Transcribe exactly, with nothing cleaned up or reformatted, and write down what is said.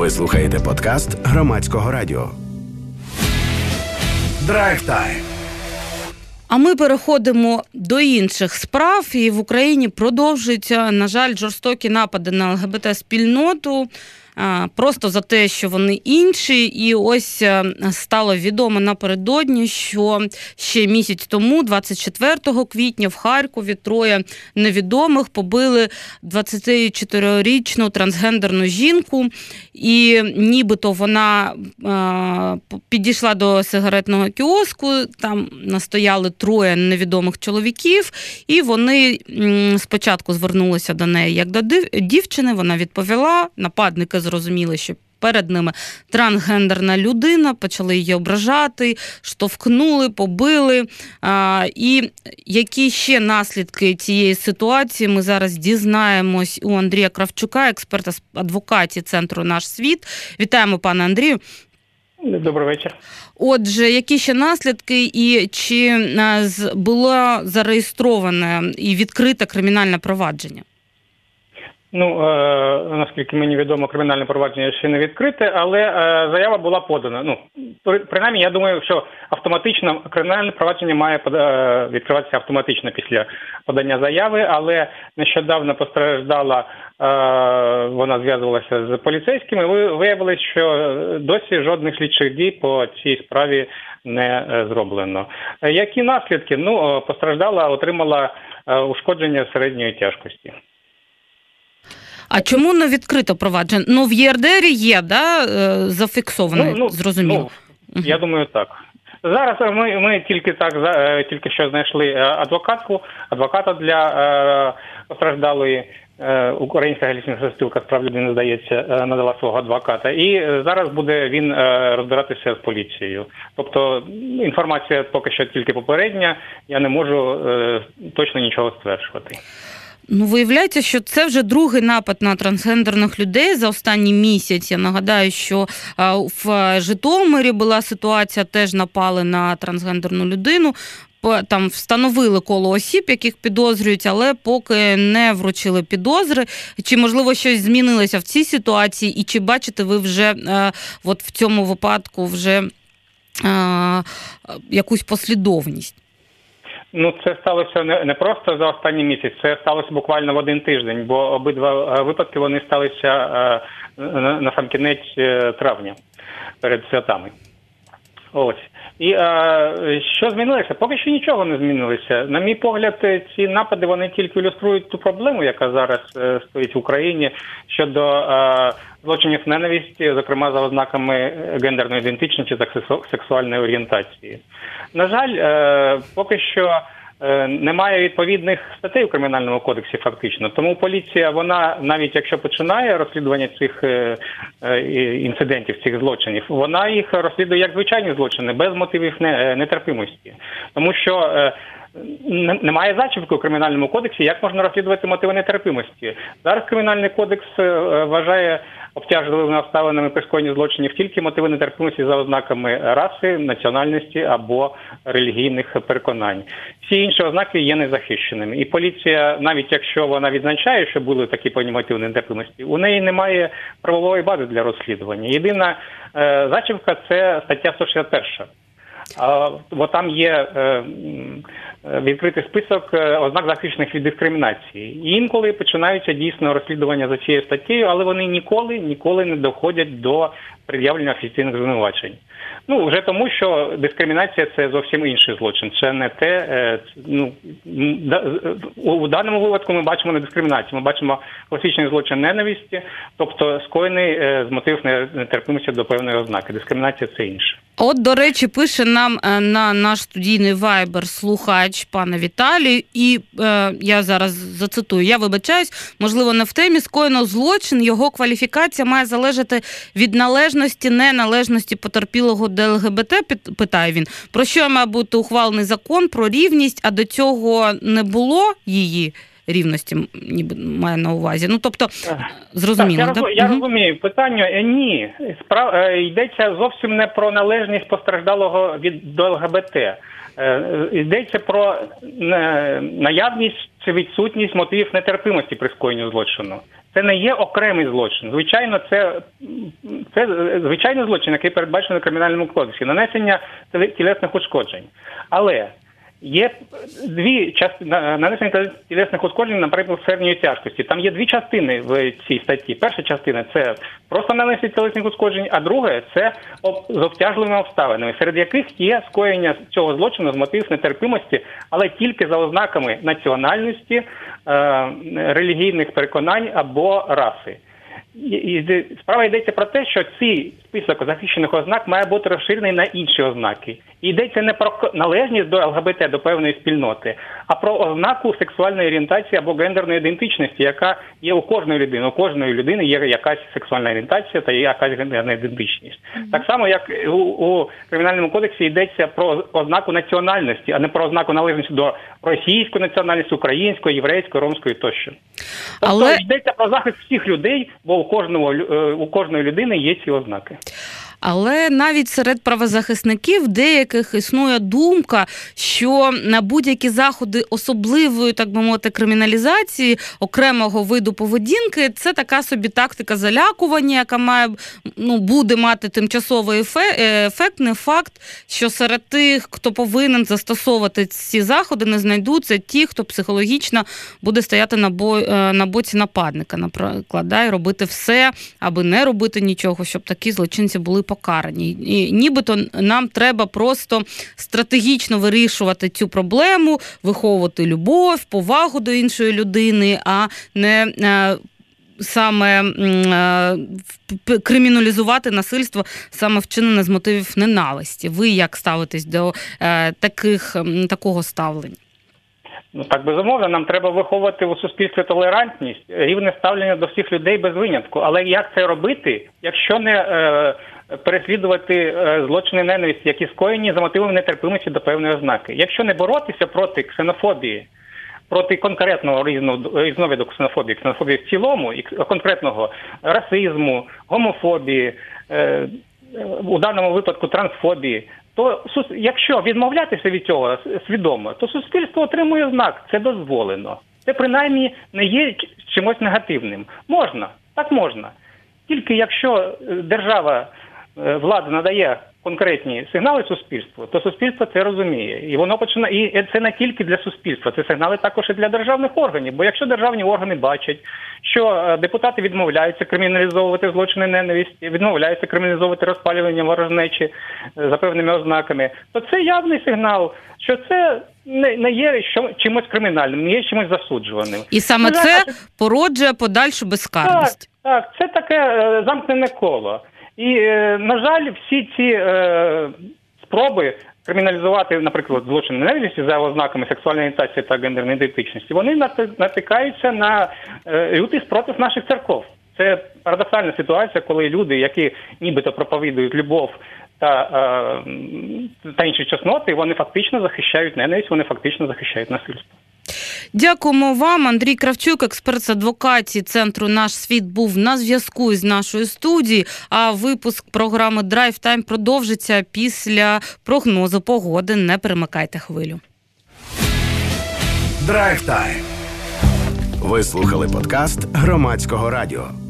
Ви слухаєте подкаст Громадського радіо. Драйв Тайм. А ми переходимо до інших справ. І в Україні продовжуються, на жаль, жорстокі напади на ЛГБТ-спільноту. Просто за те, що вони інші. І ось стало відомо напередодні, що ще місяць тому, двадцять четвертого квітня, в Харкові троє невідомих побили двадцятичотирирічну трансгендерну жінку. І нібито вона підійшла до сигаретного кіоску, там настояли троє невідомих чоловіків, і вони спочатку звернулися до неї як до дівчини, вона відповіла, нападники зрозуміли, що перед ними трансгендерна людина, почали її ображати, штовхнули, побили. А, і які ще наслідки цієї ситуації ми зараз дізнаємось у Андрія Кравчука, експерта з адвокації Центру «Наш світ». Вітаємо, пане Андрію. Добрий вечір. Отже, які ще наслідки і чи було зареєстроване і відкрите кримінальне провадження? Ну, е, наскільки мені відомо, кримінальне провадження ще не відкрите, але е, заява була подана. Ну, принаймні, я думаю, що автоматично кримінальне провадження має е, відкриватися автоматично після подання заяви, але нещодавно постраждала, е, вона зв'язувалася з поліцейськими, виявилось, що досі жодних слідчих дій по цій справі не зроблено. Які наслідки? Ну, постраждала, отримала ушкодження середньої тяжкості. А чому не відкрито провадження? Ну, в ЄРДРі є, да, зафіксовано, ну, ну, зрозуміло. Ну, я думаю, так. Зараз ми, ми тільки так тільки що знайшли адвокатку, адвоката для е, постраждалої. Е, Українська галицька спілка з прав людини, здається, надала свого адвоката. І зараз буде він е, розбиратися з поліцією. Тобто інформація поки що тільки попередня, я не можу е, точно нічого стверджувати. Ну, виявляється, що це вже другий напад на трансгендерних людей за останній місяць. Я нагадаю, що в Житомирі була ситуація, теж напали на трансгендерну людину. Там встановили коло осіб, яких підозрюють, але поки не вручили підозри. Чи, можливо, щось змінилося в цій ситуації? І чи бачите ви вже от в цьому випадку вже якусь послідовність? Ну, це сталося не, не просто за останній місяць, це сталося буквально в один тиждень, бо обидва випадки вони сталися е, на, на сам кінець травня, перед святами. Ось. І е, що змінилося? Поки що нічого не змінилося. На мій погляд, ці напади, вони тільки ілюструють ту проблему, яка зараз е, стоїть в Україні щодо е, злочинів ненависті, зокрема за ознаками гендерної ідентичності та сексуальної орієнтації. На жаль, е, поки що е, немає відповідних статей у Кримінальному кодексі фактично. Тому поліція, вона, навіть якщо починає розслідування цих е, е, інцидентів, цих злочинів, вона їх розслідує як звичайні злочини, без мотивів не, нетерпимості. Тому що е, немає зачіпки у Кримінальному кодексі, як можна розслідувати мотиви нетерпимості. Зараз Кримінальний кодекс вважає обтяжливими обставинами при скоєнні злочинів тільки мотиви нетерпимості за ознаками раси, національності або релігійних переконань. Всі інші ознаки є незахищеними. І поліція, навіть якщо вона відзначає, що були такі певні мотиви нетерпимості, у неї немає правової бази для розслідування. Єдина е, зачіпка – це стаття сто шістдесят перша. А, бо там є е, відкритий список ознак захищених від дискримінації. І інколи починаються дійсно розслідування за цією статтею, але вони ніколи, ніколи не доходять до пред'явлення офіційних звинувачень. Ну, вже тому, що дискримінація – це зовсім інший злочин. Це не те, ну, у даному випадку ми бачимо не дискримінацію, ми бачимо класичний злочин ненависті, тобто скоєний з мотивів нетерпимості до певної ознаки. Дискримінація – це інше. От, до речі, пише нам на наш студійний вайбер слухач пане Віталій, і е, я зараз зацитую, я вибачаюсь, можливо, не в темі, скоєно злочин, його кваліфікація має залежати від належності, неналежності потерпілого до ЛГБТ, питає він. Про що має бути ухвалений закон про рівність, а до цього не було її рівності, ніби має на увазі. Ну, тобто, зрозуміло. Так, я, роз, я угу. розумію. Питання, ні, справ, йдеться зовсім не про належність постраждалого від, до ЛГБТ. Йдеться про наявність чи відсутність мотивів нетерпимості при скоєнні злочину. Це Це не є окремий злочин. Звичайно, це, це звичайний злочин, який передбачений в Кримінальному кодексі, нанесення тілесних ушкоджень. Але є дві частини нанесення тілесних ушкоджень, наприклад, середньої тяжкості. Там є дві частини в цій статті. Перша частина – це просто нанесення тілесних ушкоджень, а друга – це з обтяжливими обставинами, серед яких є скоєння цього злочину з мотивів нетерпимості, але тільки за ознаками національності, релігійних переконань або раси. І справа йдеться про те, що цей список захищених ознак має бути розширений на інші ознаки. І йдеться не про належність до ЛГБТ, до певної спільноти, а про ознаку сексуальної орієнтації або гендерної ідентичності, яка є у кожної людини. У кожної людини є якась сексуальна орієнтація та є якась гендерна ідентичність. Mm-hmm. Так само, як у, у Кримінальному кодексі йдеться про ознаку національності, а не про ознаку належності до російської національності, української, єврейської, ромської тощо. Тобто Але... йдеться про захист всіх людей, бо у кожного, у кожної людини є ці ознаки. Але навіть серед правозахисників деяких існує думка, що на будь-які заходи особливої, так би мовити, криміналізації окремого виду поведінки – це така собі тактика залякування, яка має, ну, буде мати тимчасовий ефект. Не факт, що серед тих, хто повинен застосовувати ці заходи, не знайдуться ті, хто психологічно буде стояти на, бо, на боці нападника, наприклад, да, і робити все, аби не робити нічого, щоб такі злочинці були покарані. І нібито нам треба просто стратегічно вирішувати цю проблему, виховувати любов, повагу до іншої людини, а не е, саме е, криміналізувати насильство, саме вчинене з мотивів ненависті. Ви як ставитесь до е, таких, такого ставлення? Ну, так, безумовно, нам треба виховувати у суспільстві толерантність, рівне ставлення до всіх людей без винятку. Але як це робити, якщо не е, переслідувати е, злочини ненависті, які скоєні за мотивами нетерпимості до певної ознаки? Якщо не боротися проти ксенофобії, проти конкретного різновиду ксенофобії, ксенофобії в цілому, і конкретного расизму, гомофобії, е, у даному випадку трансфобії, то якщо відмовлятися від цього свідомо, то суспільство отримує знак, це дозволено. Це принаймні не є чимось негативним. Можна, так можна. Тільки якщо держава, влада надає конкретні сигнали суспільству, то суспільство це розуміє. І воно починає, і це не тільки для суспільства, це сигнали також і для державних органів. Бо якщо державні органи бачать, що депутати відмовляються криміналізовувати злочини ненависті, відмовляються криміналізовувати розпалювання ворожнечі за певними ознаками, то це явний сигнал, що це не, не є що, чимось кримінальним, не є чимось засуджуваним. І саме це, це породжує подальшу безкарність. Так, так, це таке е, замкнене коло. І, е, на жаль, всі ці е, спроби криміналізувати, наприклад, злочин ненависті за ознаками сексуальної орієнтації та гендерної ідентичності, вони натикаються на е, лютий спротив наших церков. Це парадоксальна ситуація, коли люди, які нібито проповідують любов та, е, та інші чесноти, вони фактично захищають ненависть, вони фактично захищають насильство. Дякуємо вам. Андрій Кравчук, експерт з адвокації Центру «Наш світ», був на зв'язку із нашою студією, а випуск програми «Драйв Тайм» продовжиться після прогнозу погоди. Не перемикайте хвилю. Драйв Тайм. Ви слухали подкаст Громадського радіо.